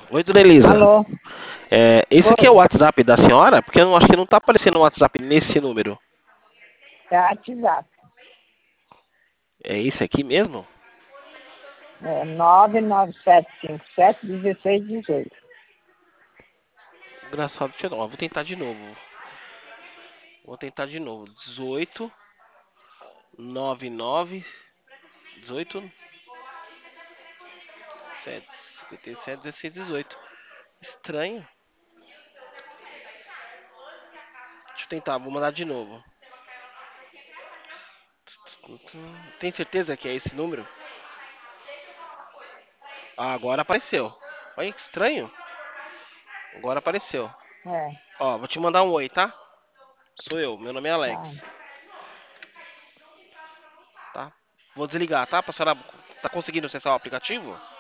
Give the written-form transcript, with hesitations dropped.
Oi, dona Elisa. Alô? Esse aqui é o Oi, WhatsApp da senhora? Porque eu não, acho que não tá aparecendo o WhatsApp nesse número. é a WhatsApp. É esse aqui mesmo? É 99757 1618. Engraçado, deixa eu, ó, vou tentar de novo. Vou tentar de novo. 18, 99, 18, 7, 57, 16, 18. Estranho. Deixa eu tentar, vou mandar de novo. Tem certeza que é esse número? Ah, agora apareceu. Olha que estranho. Agora apareceu. É, Ó, vou te mandar um oi, tá? Sou eu, meu nome é tá. Alex. Tá? Vou desligar, tá? Pra senhora. Tá conseguindo acessar o aplicativo?